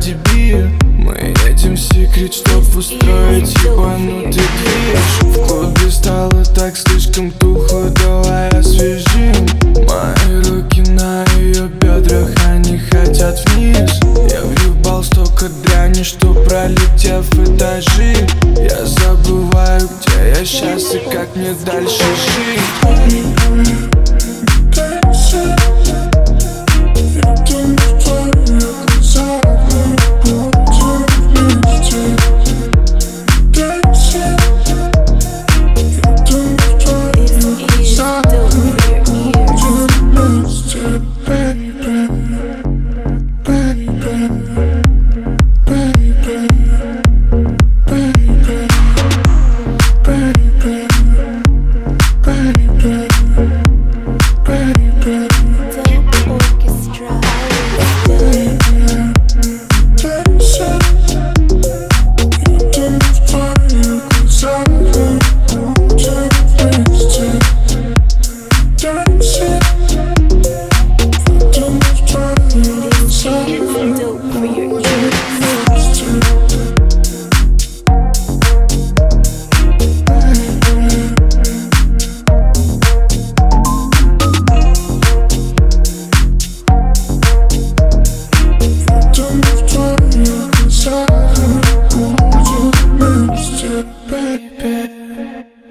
дебил. Мы едем в секрет, чтоб устроить ебанутый движ. В клубе стало так слишком тухло, давай освежим. Мои руки на ее бедрах, они хотят вниз. Я въебал столько дряни, что пролетев этажи, я забываю, где я сейчас и как мне дальше жить. Baby